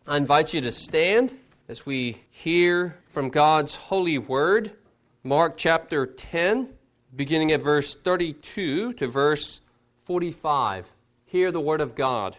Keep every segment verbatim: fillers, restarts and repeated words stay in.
I invite you to stand as we hear from God's holy word, Mark chapter ten, beginning at verse thirty-two to verse forty-five. Hear the word of God.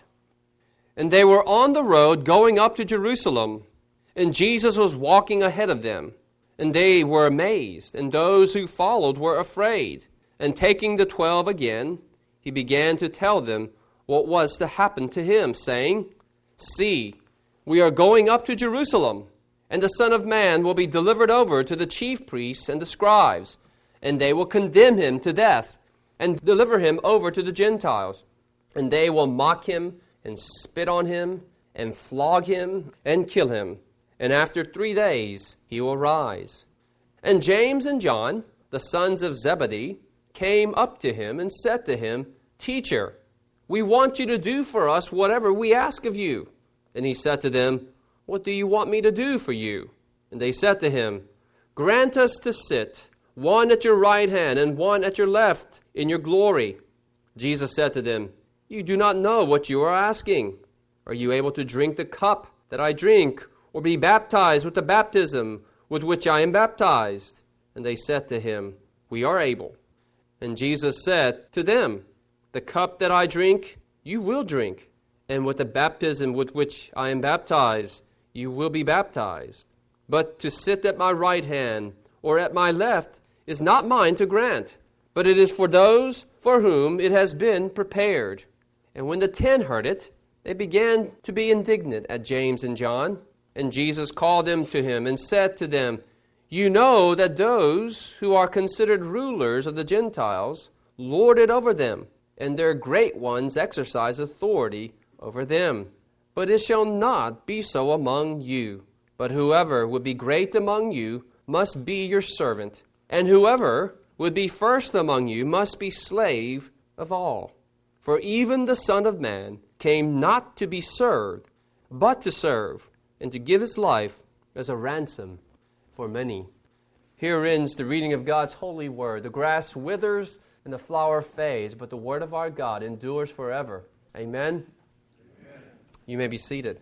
And they were on the road going up to Jerusalem, and Jesus was walking ahead of them. And they were amazed, and those who followed were afraid. And taking the twelve again, he began to tell them what was to happen to him, saying, See, we are going up to Jerusalem, and the Son of Man will be delivered over to the chief priests and the scribes, and they will condemn him to death, and deliver him over to the Gentiles. And they will mock him, and spit on him, and flog him, and kill him. And after three days he will rise. And James and John, the sons of Zebedee, came up to him and said to him, Teacher, we want you to do for us whatever we ask of you. And he said to them, What do you want me to do for you? And they said to him, Grant us to sit, one at your right hand and one at your left, in your glory. Jesus said to them, You do not know what you are asking. Are you able to drink the cup that I drink, or be baptized with the baptism with which I am baptized? And they said to him, We are able. And Jesus said to them, The cup that I drink, you will drink, and with the baptism with which I am baptized, you will be baptized. But to sit at my right hand or at my left is not mine to grant, but it is for those for whom it has been prepared. And when the ten heard it, they began to be indignant at James and John. And Jesus called them to him and said to them, You know that those who are considered rulers of the Gentiles lord it over them, and their great ones exercise authority over them. But it shall not be so among you. But whoever would be great among you must be your servant, and whoever would be first among you must be slave of all. For even the Son of Man came not to be served, but to serve, and to give his life as a ransom for many. Here ends the reading of God's holy word. The grass withers and the flower fades, but the word of our God endures forever. Amen? Amen. You may be seated.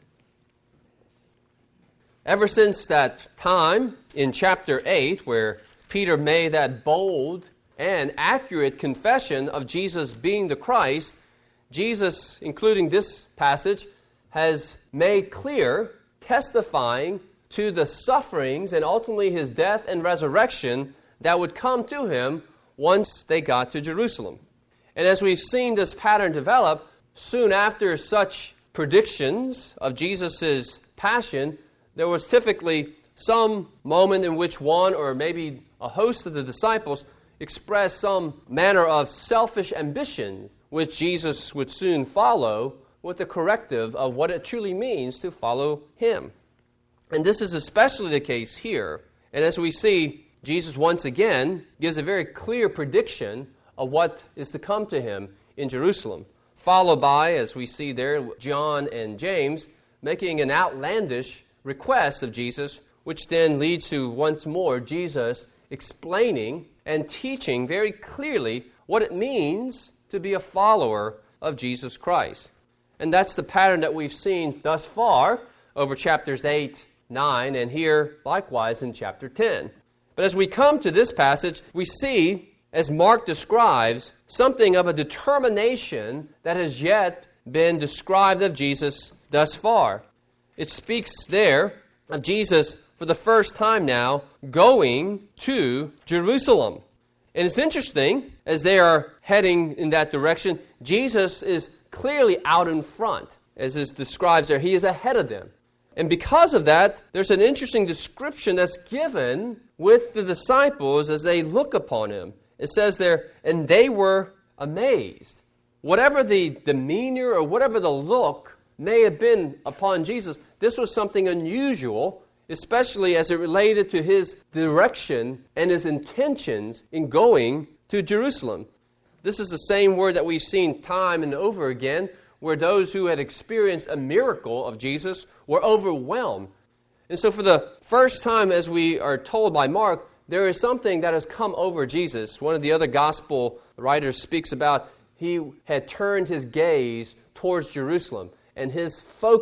Ever since that time in chapter eight, where Peter made that bold and accurate confession of Jesus being the Christ, Jesus, including this passage, has made clear, testifying to the sufferings and ultimately his death and resurrection that would come to him once they got to Jerusalem. And as we've seen this pattern develop, soon after such predictions of Jesus' passion, there was typically some moment in which one or maybe a host of the disciples expressed some manner of selfish ambition, which Jesus would soon follow with the corrective of what it truly means to follow him. And this is especially the case here. And as we see, Jesus once again gives a very clear prediction of what is to come to him in Jerusalem, followed by, as we see there, John and James making an outlandish request of Jesus, which then leads to once more Jesus explaining and teaching very clearly what it means to be a follower of Jesus Christ. And that's the pattern that we've seen thus far over chapters eight, nine, and here likewise in chapter ten. But as we come to this passage, we see, as Mark describes, something of a determination that has yet been described of Jesus thus far. It speaks there of Jesus for the first time now going to Jerusalem. And it's interesting, as they are heading in that direction, Jesus is clearly out in front, as it describes there. He is ahead of them. And because of that, there's an interesting description that's given with the disciples as they look upon him. It says there, and they were amazed. Whatever the demeanor or whatever the look may have been upon Jesus, this was something unusual, especially as it related to his direction and his intentions in going to Jerusalem. This is the same word that we've seen time and over again, where those who had experienced a miracle of Jesus were overwhelmed. And so for the first time, as we are told by Mark, there is something that has come over Jesus. One of the other gospel writers speaks about he had turned his gaze towards Jerusalem, and his focus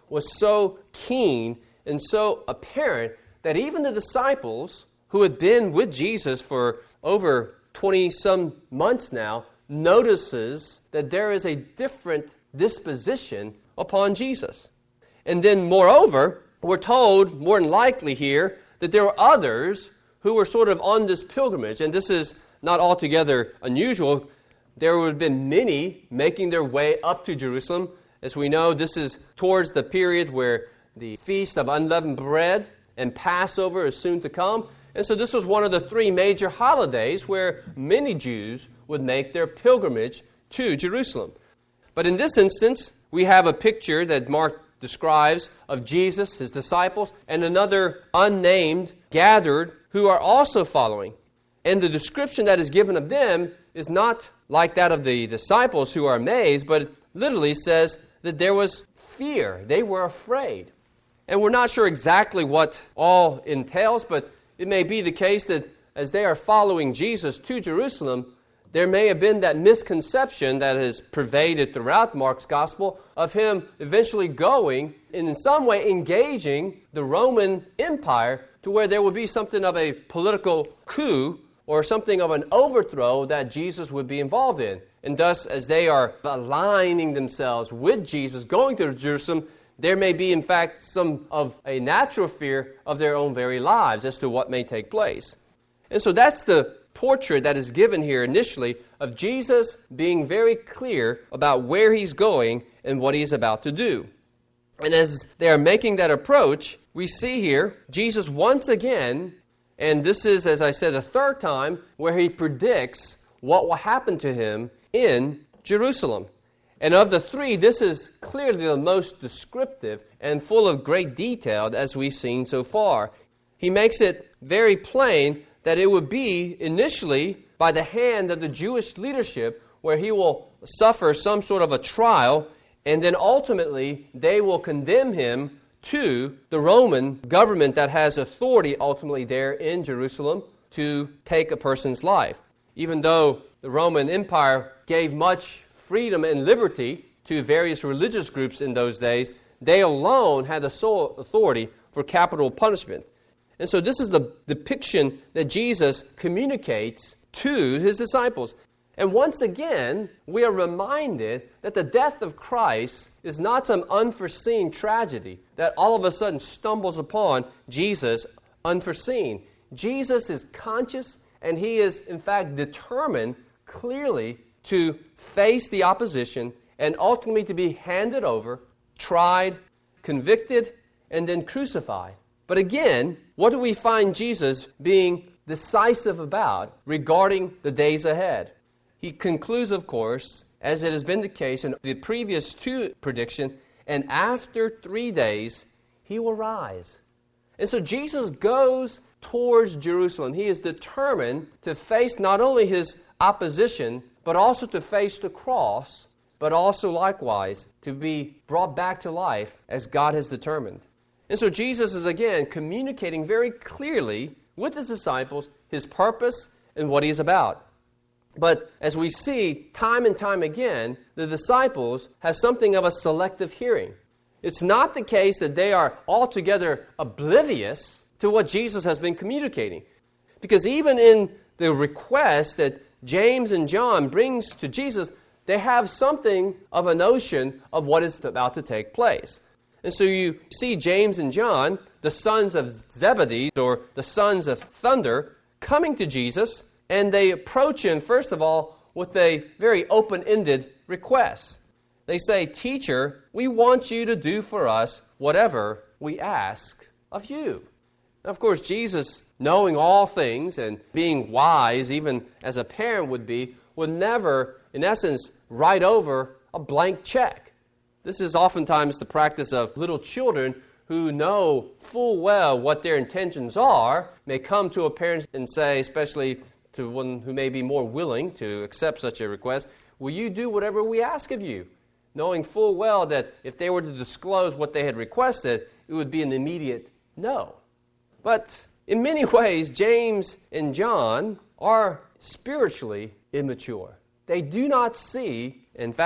was so keen and so apparent that even the disciples who had been with Jesus for over twenty-some months now notices that there is a different disposition upon Jesus. And then, moreover, we're told, more than likely here, that there were others who were sort of on this pilgrimage, and this is not altogether unusual. There would have been many making their way up to Jerusalem. As we know, this is towards the period where the Feast of Unleavened Bread and Passover is soon to come. And so this was one of the three major holidays where many Jews would make their pilgrimage to Jerusalem. But in this instance, we have a picture that Mark describes of Jesus, his disciples, and another unnamed gathered who are also following. And the description that is given of them is not like that of the disciples who are amazed, but it literally says that there was fear. They were afraid. And we're not sure exactly what all entails, but it may be the case that as they are following Jesus to Jerusalem, there may have been that misconception that has pervaded throughout Mark's gospel of him eventually going and in some way engaging the Roman Empire to where there would be something of a political coup or something of an overthrow that Jesus would be involved in. And thus, as they are aligning themselves with Jesus, going to Jerusalem, there may be, in fact, some of a natural fear of their own very lives as to what may take place. And so that's the portrait that is given here initially of Jesus being very clear about where he's going and what he's about to do. And as they are making that approach, we see here Jesus once again, and this is, as I said, the third time, where he predicts what will happen to him in Jerusalem. And of the three, this is clearly the most descriptive and full of great detail as we've seen so far. He makes it very plain that it would be initially by the hand of the Jewish leadership where he will suffer some sort of a trial, and then ultimately they will condemn him to the Roman government that has authority ultimately there in Jerusalem to take a person's life. Even though the Roman Empire gave much freedom and liberty to various religious groups in those days, they alone had the sole authority for capital punishment. And so this is the depiction that Jesus communicates to his disciples. And once again, we are reminded that the death of Christ is not some unforeseen tragedy that all of a sudden stumbles upon Jesus unforeseen. Jesus is conscious, and he is, in fact, determined clearly to face the opposition and ultimately to be handed over, tried, convicted, and then crucified. But again, what do we find Jesus being decisive about regarding the days ahead? He concludes, of course, as it has been the case in the previous two predictions, and after three days, he will rise. And so Jesus goes towards Jerusalem. He is determined to face not only his opposition, but also to face the cross, but also likewise to be brought back to life as God has determined. And so Jesus is again communicating very clearly with his disciples his purpose and what he is about. But as we see time and time again, the disciples have something of a selective hearing. It's not the case that they are altogether oblivious to what Jesus has been communicating. Because even in the request that James and John brings to Jesus, they have something of a notion of what is about to take place. And so you see James and John, the sons of Zebedee, or the sons of thunder, coming to Jesus, and they approach him, first of all, with a very open-ended request. They say, "Teacher, we want you to do for us whatever we ask of you." Now, of course, Jesus, knowing all things and being wise, even as a parent would be, would never, in essence, write over a blank check. This is oftentimes the practice of little children who know full well what their intentions are, may come to a parent and say, especially to one who may be more willing to accept such a request, "Will you do whatever we ask of you?" Knowing full well that if they were to disclose what they had requested, it would be an immediate no. But in many ways, James and John are spiritually immature. They do not see, in fact,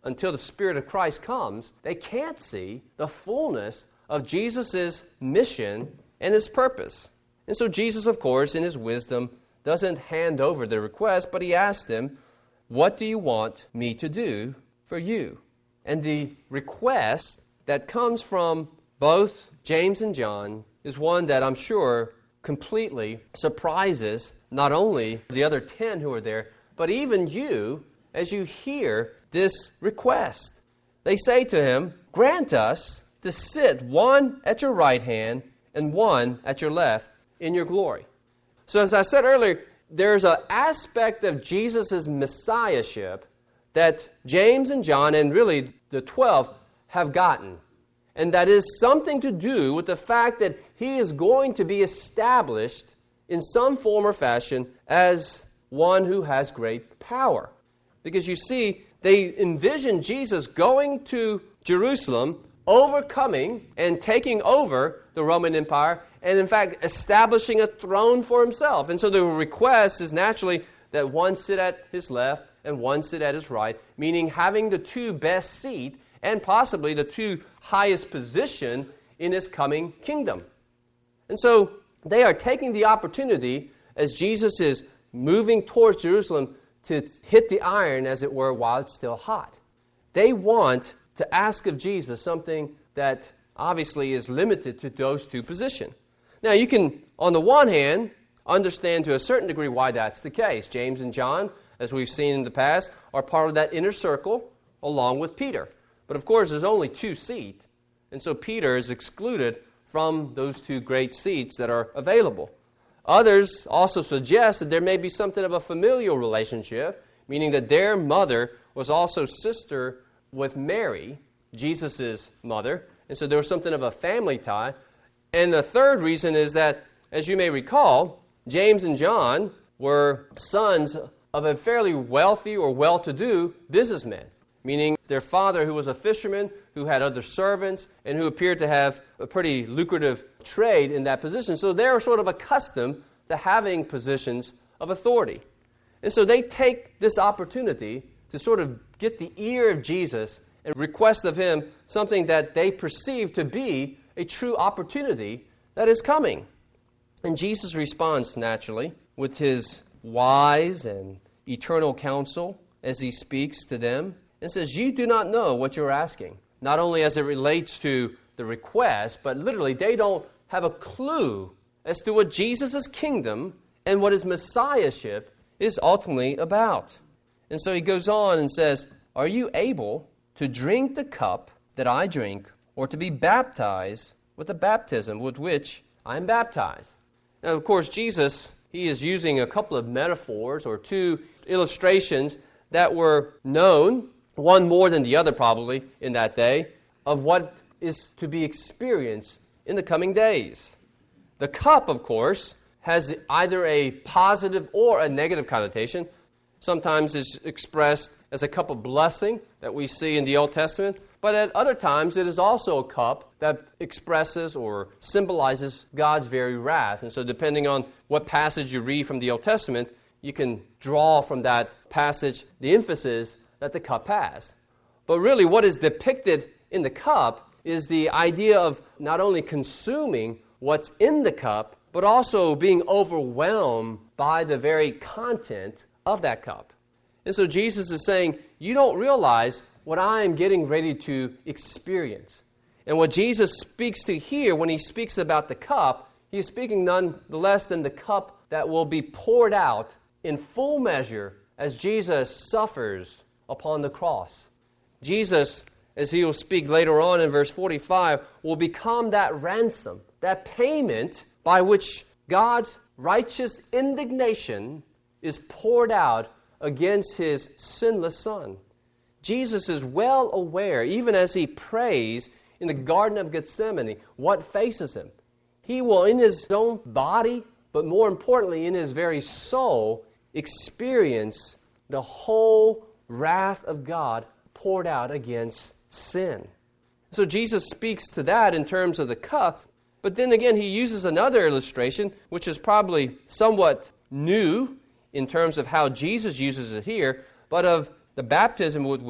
until the Spirit of Christ comes, they can't see the fullness of Jesus' mission and his purpose. And so Jesus, of course, in his wisdom, doesn't hand over the request, but he asked them, what do you want me to do for you? And the request that comes from both James and John is one that I'm sure completely surprises not only the other ten who are there, but even you as you hear this request. They say to him, grant us to sit one at your right hand and one at your left in your glory. So as I said earlier, there's an aspect of Jesus' messiahship that James and John and really the twelve have gotten. And that is something to do with the fact that he is going to be established in some form or fashion as one who has great power. Because you see, they envision Jesus going to Jerusalem, overcoming and taking over the Roman Empire, and in fact, establishing a throne for himself. And so the request is naturally that one sit at his left and one sit at his right, meaning having the two best seat and possibly the two highest position in his coming kingdom. And so they are taking the opportunity as Jesus is moving towards Jerusalem to hit the iron, as it were, while it's still hot. They want to ask of Jesus something that obviously is limited to those two positions. Now, you can, on the one hand, understand to a certain degree why that's the case. James and John, as we've seen in the past, are part of that inner circle along with Peter. But of course, there's only two seats, and so Peter is excluded from those two great seats that are available. Others also suggest that there may be something of a familial relationship, meaning that their mother was also sister with Mary, Jesus' mother, and so there was something of a family tie. And the third reason is that, as you may recall, James and John were sons of a fairly wealthy or well-to-do businessman, meaning their father, who was a fisherman, who had other servants, and who appeared to have a pretty lucrative trade in that position. So they're sort of accustomed to having positions of authority. And so they take this opportunity to sort of get the ear of Jesus and request of him something that they perceive to be a true opportunity that is coming. And Jesus responds naturally with his wise and eternal counsel as he speaks to them and says, you do not know what you're asking. Not only as it relates to the request, but literally they don't have a clue as to what Jesus' kingdom and what his messiahship is ultimately about. And so he goes on and says, are you able to drink the cup that I drink, or to be baptized with the baptism with which I am baptized? Now, of course, Jesus, he is using a couple of metaphors or two illustrations that were known, one more than the other probably in that day, of what is to be experienced in the coming days. The cup, of course, has either a positive or a negative connotation. Sometimes it's expressed as a cup of blessing that we see in the Old Testament, but at other times it is also a cup that expresses or symbolizes God's very wrath. And so depending on what passage you read from the Old Testament, you can draw from that passage the emphasis that the cup has. But really what is depicted in the cup is the idea of not only consuming what's in the cup, but also being overwhelmed by the very content of that cup. And so Jesus is saying, you don't realize what I am getting ready to experience. And what Jesus speaks to here, when he speaks about the cup, he is speaking none the less than the cup that will be poured out in full measure as Jesus suffers upon the cross. Jesus, as he will speak later on in verse forty-five, will become that ransom, that payment by which God's righteous indignation is poured out against his sinless Son. Jesus is well aware, even as he prays in the Garden of Gethsemane, what faces him. He will, in his own body, but more importantly, in his very soul, experience the whole wrath of God poured out against sin. So Jesus speaks to that in terms of the cup, but then again, he uses another illustration, which is probably somewhat new in terms of how Jesus uses it here, but of the baptism with which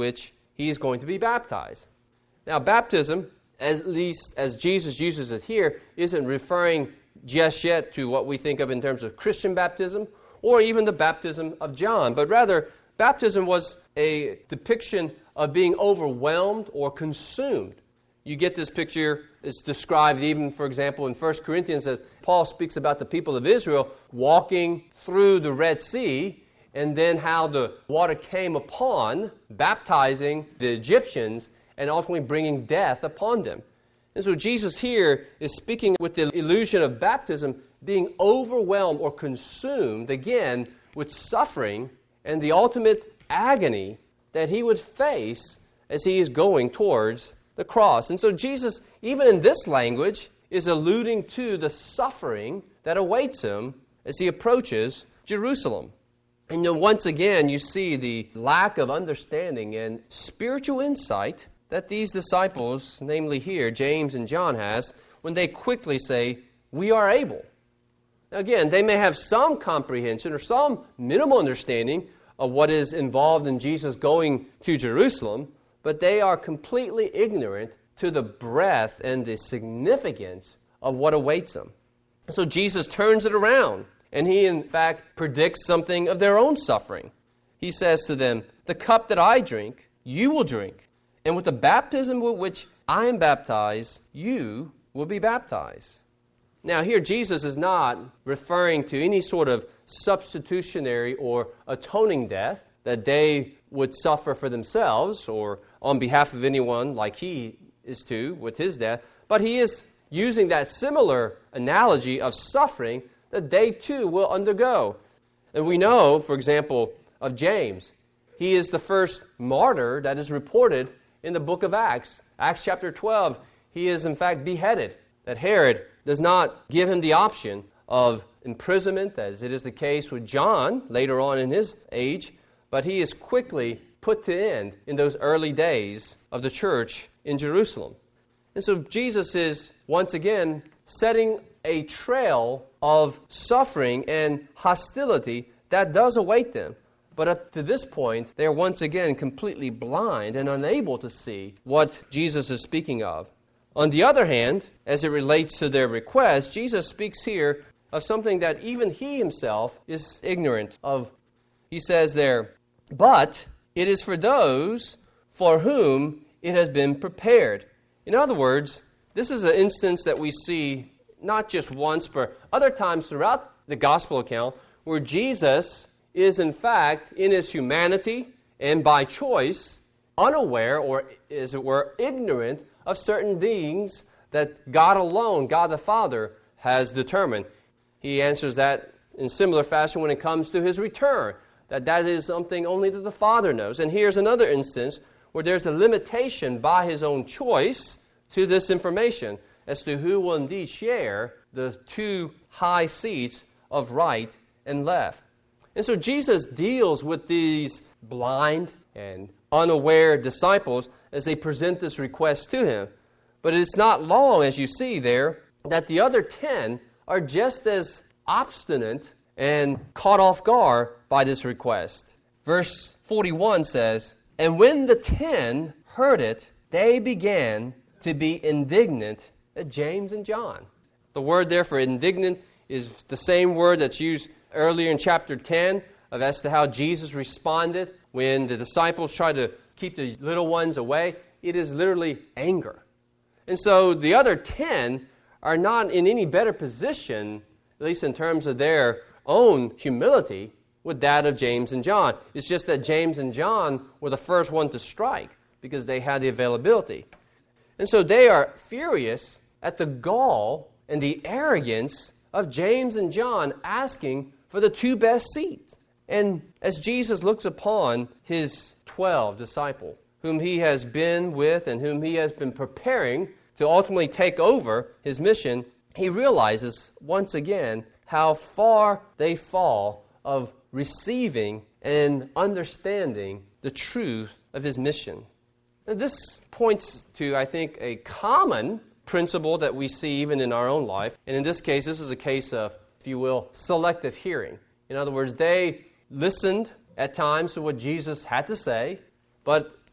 he is going to be baptized. Now, baptism, at least as Jesus uses it here, isn't referring just yet to what we think of in terms of Christian baptism or even the baptism of John, but rather baptism was a depiction of being overwhelmed or consumed. You get this picture, it's described even, for example, in First Corinthians as Paul speaks about the people of Israel walking through the Red Sea, and then how the water came upon, baptizing the Egyptians, and ultimately bringing death upon them. And so Jesus here is speaking with the illusion of baptism being overwhelmed or consumed, again, with suffering and the ultimate agony that he would face as he is going towards the cross. And so Jesus, even in this language, is alluding to the suffering that awaits him as he approaches Jerusalem. And then once again, you see the lack of understanding and spiritual insight that these disciples, namely here, James and John, has when they quickly say, "We are able." Now again, they may have some comprehension or some minimal understanding of what is involved in Jesus going to Jerusalem, but they are completely ignorant to the breadth and the significance of what awaits them. So Jesus turns it around, and he, in fact, predicts something of their own suffering. He says to them, "The cup that I drink, you will drink. And with the baptism with which I am baptized, you will be baptized." Now here Jesus is not referring to any sort of substitutionary or atoning death that they would suffer for themselves or on behalf of anyone like he is to with his death, but he is using that similar analogy of suffering that they too will undergo. And we know, for example, of James. He is the first martyr that is reported in the book of Acts. Acts chapter twelve, he is in fact beheaded. That Herod does not give him the option of imprisonment, as it is the case with John later on in his age, but he is quickly put to end in those early days of the church in Jerusalem. And so Jesus is once again setting a trail of suffering and hostility that does await them. But up to this point, they are once again completely blind and unable to see what Jesus is speaking of. On the other hand, as it relates to their request, Jesus speaks here of something that even he himself is ignorant of. He says there, "But it is for those for whom it has been prepared." In other words, this is an instance that we see not just once, but other times throughout the gospel account, where Jesus is in fact, in his humanity and by choice, unaware or, as it were, ignorant of certain things that God alone, God the Father, has determined. He answers that in similar fashion when it comes to his return, that that is something only that the Father knows. And here's another instance where there's a limitation by his own choice to this information as to who will indeed share the two high seats of right and left. And so Jesus deals with these blind and unaware disciples as they present this request to him. But it's not long, as you see there, that the other ten are just as obstinate and caught off guard by this request. Verse forty-one says, "And when the ten heard it, they began to be indignant at James and John." The word there for indignant is the same word that's used earlier in chapter ten of as to how Jesus responded when the disciples tried to keep the little ones away. It is literally anger. And so the other ten are not in any better position, at least in terms of their own humility, with that of James and John. It's just that James and John were the first one to strike because they had the availability. And so they are furious at the gall and the arrogance of James and John asking for the two best seats. And as Jesus looks upon his twelve disciples, whom he has been with and whom he has been preparing to ultimately take over his mission, he realizes once again how far they fall of receiving and understanding the truth of his mission. Now, this points to, I think, a common principle that we see even in our own life. And in this case, this is a case of, if you will, selective hearing. In other words, they listened at times to what Jesus had to say, but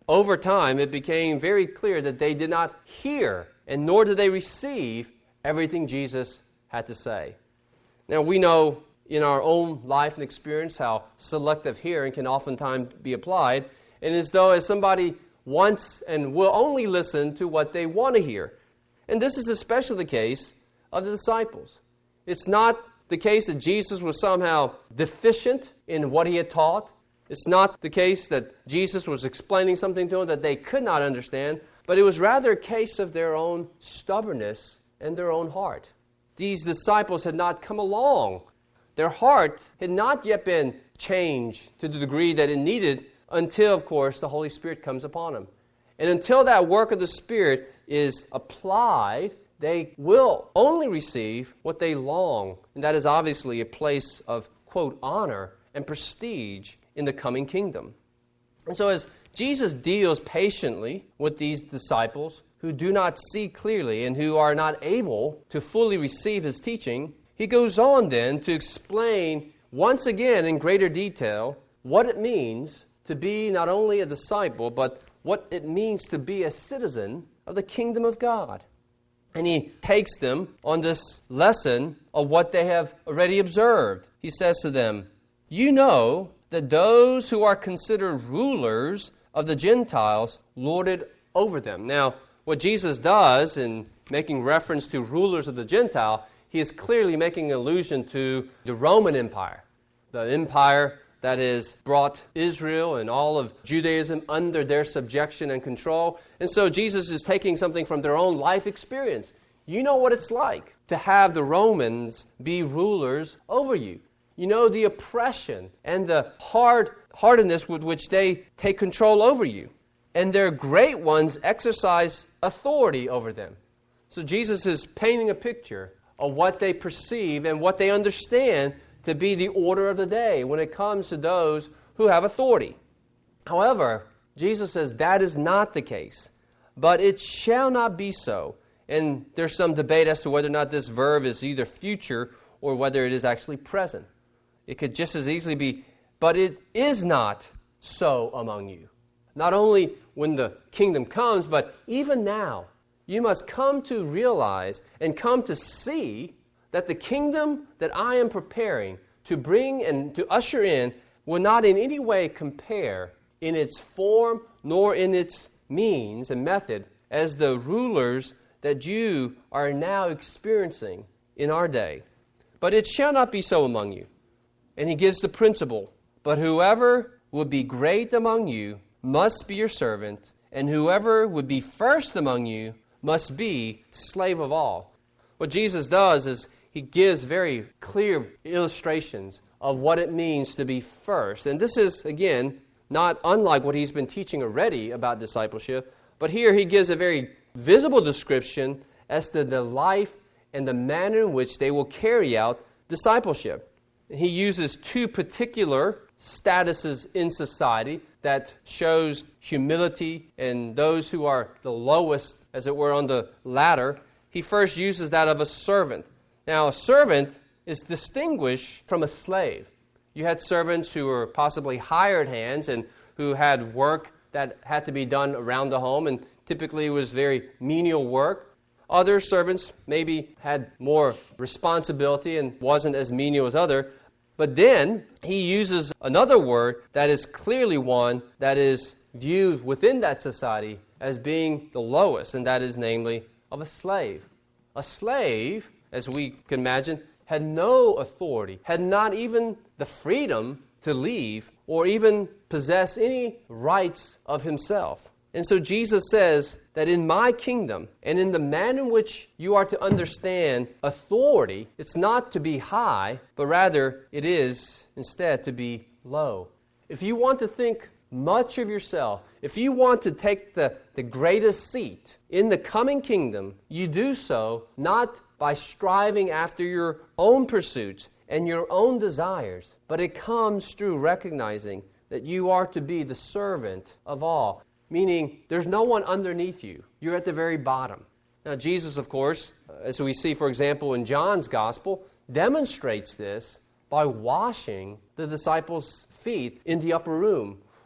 over time, it became very clear that they did not hear, and nor did they receive everything Jesus had to say. Now, we know in our own life and experience how selective hearing can oftentimes be applied, and as though as somebody wants and will only listen to what they want to hear. And this is especially the case of the disciples. It's not the case that Jesus was somehow deficient in what he had taught. It's not the case that Jesus was explaining something to them that they could not understand, but it was rather a case of their own stubbornness and their own heart. These disciples had not come along. Their heart had not yet been changed to the degree that it needed until, of course, the Holy Spirit comes upon them. And until that work of the Spirit is applied, they will only receive what they long. And that is obviously a place of, quote, honor and prestige in the coming kingdom. And so as Jesus deals patiently with these disciples who do not see clearly and who are not able to fully receive his teaching, he goes on then to explain once again in greater detail what it means to be not only a disciple, but what it means to be a citizen of the kingdom of God. And he takes them on this lesson of what they have already observed. He says to them, "You know that those who are considered rulers of the Gentiles lord it over them." Now, what Jesus does in making reference to rulers of the Gentile, he is clearly making allusion to the Roman Empire, the empire that has brought Israel and all of Judaism under their subjection and control. And so Jesus is taking something from their own life experience. You know what it's like to have the Romans be rulers over you. You know the oppression and the hard-heartedness with which they take control over you. And their great ones exercise authority over them. So Jesus is painting a picture of what they perceive and what they understand to be the order of the day when it comes to those who have authority. However, Jesus says that is not the case, but it shall not be so. And there's some debate as to whether or not this verb is either future or whether it is actually present. It could just as easily be, but it is not so among you. Not only when the kingdom comes, but even now, you must come to realize and come to see that the kingdom that I am preparing to bring and to usher in will not in any way compare in its form nor in its means and method as the rulers that you are now experiencing in our day. But it shall not be so among you. And he gives the principle, but whoever would be great among you must be your servant, and whoever would be first among you must be slave of all. What Jesus does is he gives very clear illustrations of what it means to be first. And this is, again, not unlike what he's been teaching already about discipleship, but here he gives a very visible description as to the life and the manner in which they will carry out discipleship. He uses two particular statuses in society that shows humility and those who are the lowest, as it were, on the ladder. He first uses that of a servant. Now, a servant is distinguished from a slave. You had servants who were possibly hired hands and who had work that had to be done around the home, and typically it was very menial work. Other servants maybe had more responsibility and wasn't as menial as other. But then he uses another word that is clearly one that is viewed within that society as being the lowest, and that is namely of a slave. A slave, as we can imagine, had no authority, had not even the freedom to leave or even possess any rights of himself. And so Jesus says that in my kingdom and in the manner in which you are to understand authority, it's not to be high, but rather it is instead to be low. If you want to think much of yourself, if you want to take the, the greatest seat in the coming kingdom, you do so not by striving after your own pursuits and your own desires, but it comes through recognizing that you are to be the servant of all. Meaning, there's no one underneath you. You're at the very bottom. Now, Jesus, of course, as we see, for example, in John's Gospel, demonstrates this by washing the disciples' feet in the upper room,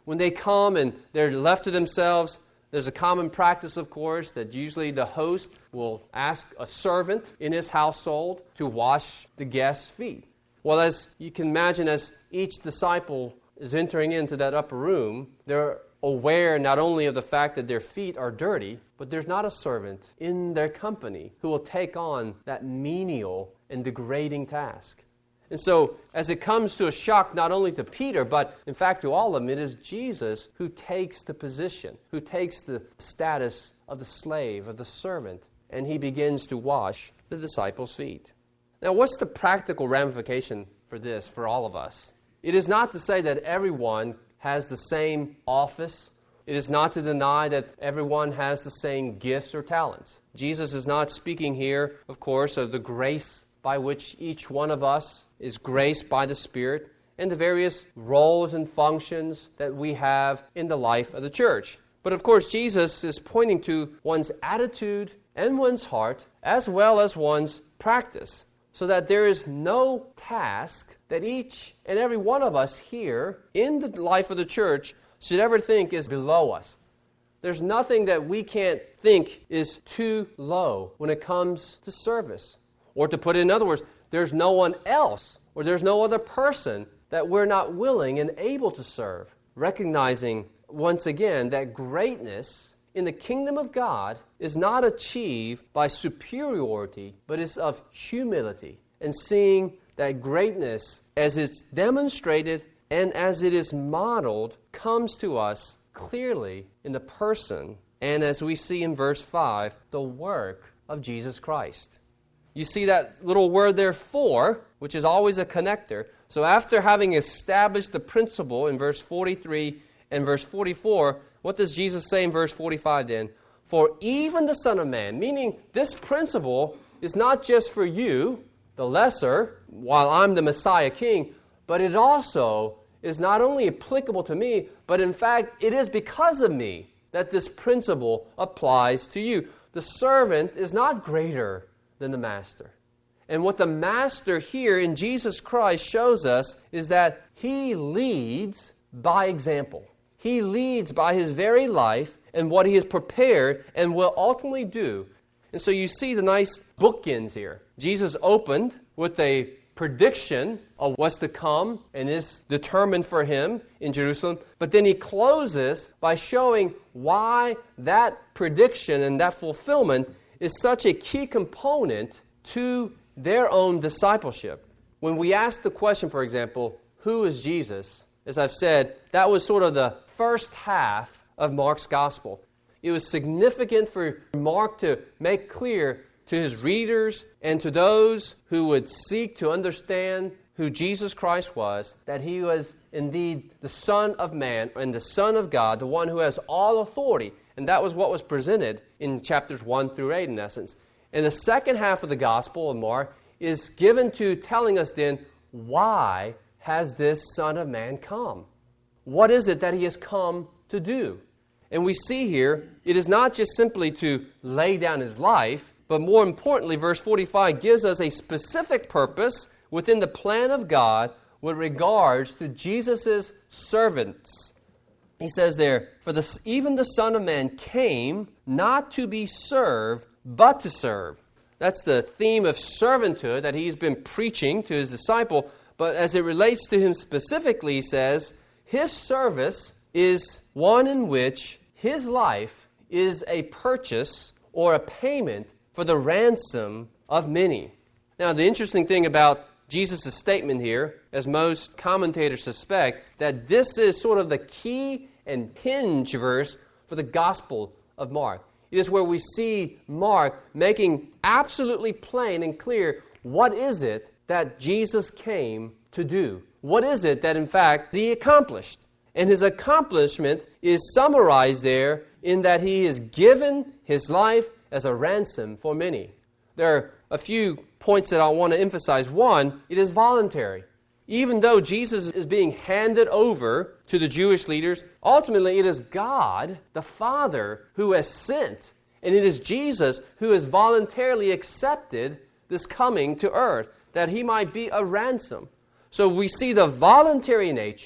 when they come and they're left to themselves, there's a common practice, of course, that usually the host will ask a servant in his household to wash the guest's feet. Well, as you can imagine, as each disciple is entering into that upper room, they're aware not only of the fact that their feet are dirty, but there's not a servant in their company who will take on that menial and degrading task. And so, as it comes to a shock not only to Peter, but in fact to all of them, it is Jesus who takes the position, who takes the status of the slave, of the servant, and he begins to wash the disciples' feet. Now, what's the practical ramification for this, for all of us? It is not to say that everyone has the same office. It is not to deny that everyone has the same gifts or talents. Jesus is not speaking here, of course, of the grace by which each one of us is graced by the Spirit and the various roles and functions that we have in the life of the church. But of course, Jesus is pointing to one's attitude and one's heart as well as one's practice, so that there is no task that each and every one of us here in the life of the church should ever think is below us. There's nothing that we can't think is too low when it comes to service. Or to put it in other words, there's no one else or there's no other person that we're not willing and able to serve. Recognizing, once again, that greatness in the kingdom of God is not achieved by superiority, but is of humility. And seeing that greatness, as it's demonstrated and as it is modeled, comes to us clearly in the person, and as we see in verse five, the work of Jesus Christ. You see that little word there, for, which is always a connector. So after having established the principle in verse forty-three and verse forty-four, what does Jesus say in verse forty-five then? For even the Son of Man, meaning this principle is not just for you, the lesser, while I'm the Messiah King, but it also is not only applicable to me, but in fact, it is because of me that this principle applies to you. The servant is not greater than the master. And what the master here in Jesus Christ shows us is that he leads by example. He leads by his very life and what he has prepared and will ultimately do. And so you see the nice bookends here. Jesus opened with a prediction of what's to come and is determined for him in Jerusalem. But then he closes by showing why that prediction and that fulfillment is such a key component to their own discipleship. When we ask the question, for example, who is Jesus? As I've said, that was sort of the first half of Mark's gospel. It was significant for Mark to make clear to his readers and to those who would seek to understand who Jesus Christ was, that he was indeed the Son of Man and the Son of God, the one who has all authority. And that was what was presented in chapters one through eight in essence. And the second half of the Gospel of Mark is given to telling us then, why has this Son of Man come? What is it that he has come to do? And we see here, it is not just simply to lay down his life, but more importantly, verse forty-five gives us a specific purpose within the plan of God with regards to Jesus' servants. He says there, for the, even the Son of Man came not to be served, but to serve. That's the theme of servanthood that he's been preaching to his disciple. But as it relates to him specifically, he says, his service is one in which his life is a purchase or a payment for the ransom of many. Now, the interesting thing about Jesus' statement here, as most commentators suspect, that this is sort of the key and hinge verse for the Gospel of Mark. It is where we see Mark making absolutely plain and clear what is it that Jesus came to do. What is it that, in fact, he accomplished? And his accomplishment is summarized there in that he has given his life as a ransom for many. There are a few points that I want to emphasize. One, it is voluntary. Even though Jesus is being handed over to the Jewish leaders, ultimately it is God, the Father, who has sent. And it is Jesus who has voluntarily accepted this coming to earth, that he might be a ransom. So we see the voluntary nature.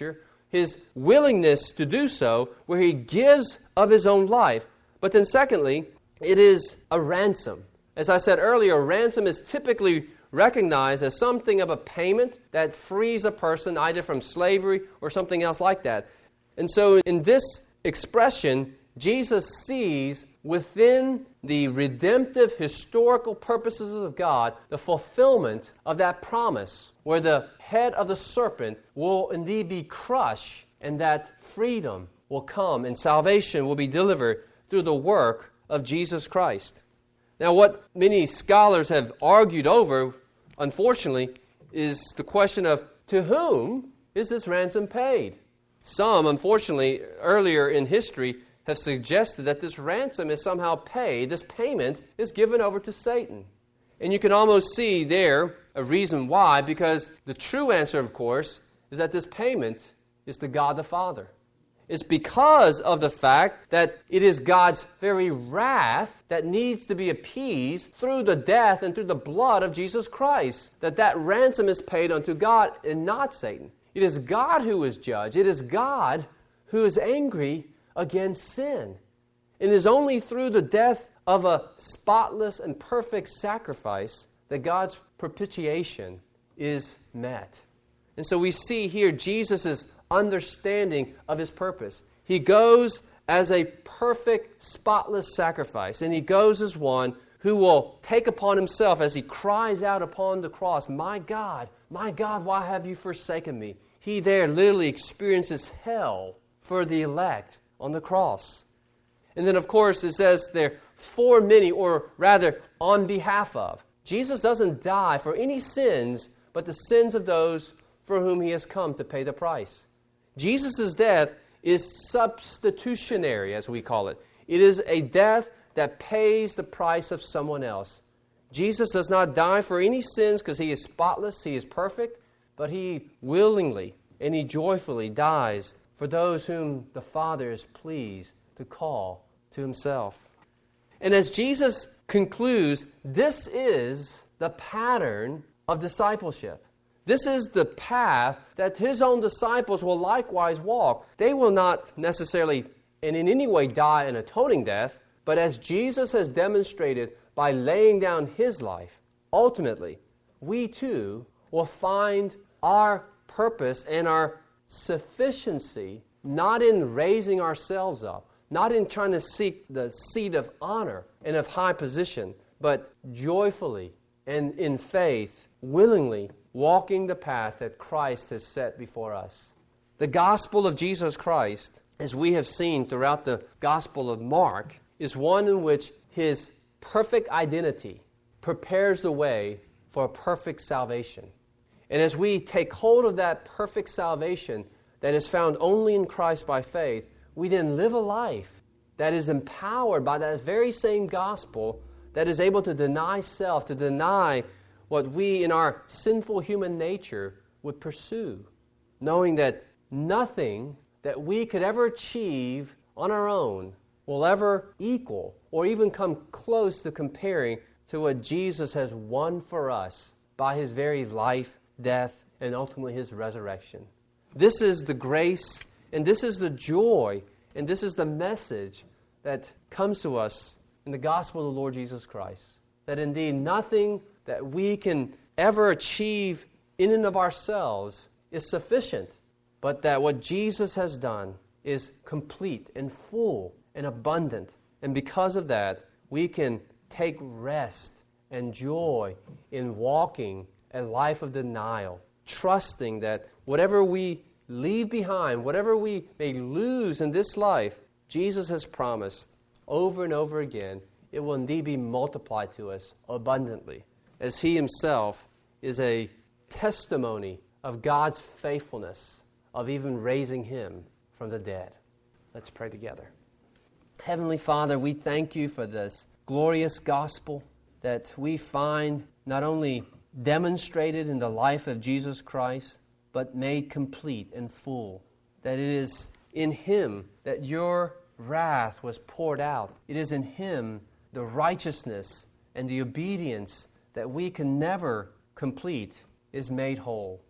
his willingness to do so, where he gives of his own life. But then secondly, it is a ransom. As I said earlier, a ransom is typically recognized as something of a payment that frees a person either from slavery or something else like that. And so in this expression, Jesus sees within the redemptive historical purposes of God the fulfillment of that promise, where the head of the serpent will indeed be crushed, and that freedom will come and salvation will be delivered through the work of Jesus Christ. Now, what many scholars have argued over, unfortunately, is the question of to whom is this ransom paid? Some, unfortunately, earlier in history have suggested that this ransom is somehow paid, this payment is given over to Satan. And you can almost see there a reason why, because the true answer, of course, is that this payment is to God the Father. It's because of the fact that it is God's very wrath that needs to be appeased through the death and through the blood of Jesus Christ, that that ransom is paid unto God and not Satan. It is God who is judge. It is God who is angry against sin. It is only through the death of a spotless and perfect sacrifice that God's propitiation is met. And so we see here Jesus' understanding of his purpose. He goes as a perfect, spotless sacrifice, and he goes as one who will take upon himself as he cries out upon the cross, "My God, my God, why have you forsaken me?" He there literally experiences hell for the elect on the cross. And then, of course, it says there, for many, or rather, on behalf of. Jesus doesn't die for any sins but the sins of those for whom he has come to pay the price. Jesus' death is substitutionary, as we call it. It is a death that pays the price of someone else. Jesus does not die for any sins because he is spotless, he is perfect, but he willingly and he joyfully dies for those whom the Father is pleased to call to himself. And as Jesus concludes, this is the pattern of discipleship. This is the path that his own disciples will likewise walk. They will not necessarily and in any way die an atoning death, but as Jesus has demonstrated by laying down his life, ultimately, we too will find our purpose and our sufficiency not in raising ourselves up, not in trying to seek the seat of honor and of high position, but joyfully and in faith, willingly walking the path that Christ has set before us. The gospel of Jesus Christ, as we have seen throughout the Gospel of Mark, is one in which his perfect identity prepares the way for a perfect salvation. And as we take hold of that perfect salvation that is found only in Christ by faith, we then live a life that is empowered by that very same gospel that is able to deny self, to deny what we in our sinful human nature would pursue, knowing that nothing that we could ever achieve on our own will ever equal or even come close to comparing to what Jesus has won for us by his very life, death, and ultimately his resurrection. This is the grace, and this is the joy, and this is the message that comes to us in the gospel of the Lord Jesus Christ. That indeed nothing that we can ever achieve in and of ourselves is sufficient, but that what Jesus has done is complete and full and abundant. And because of that, we can take rest and joy in walking a life of denial, trusting that whatever we leave behind, whatever we may lose in this life, Jesus has promised over and over again, it will indeed be multiplied to us abundantly, as he himself is a testimony of God's faithfulness of even raising him from the dead. Let's pray together. Heavenly Father, we thank you for this glorious gospel that we find not only demonstrated in the life of Jesus Christ, but made complete and full. That it is in him that your wrath was poured out. It is in him the righteousness and the obedience that we can never complete is made whole.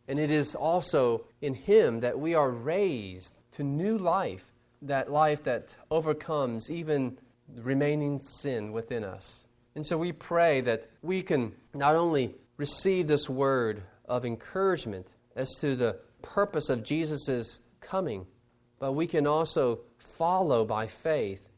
And it is also in Him that we are raised to new life, that life that overcomes even remaining sin within us. And so we pray that we can not only receive this word of encouragement as to the purpose of Jesus' coming, but we can also follow by faith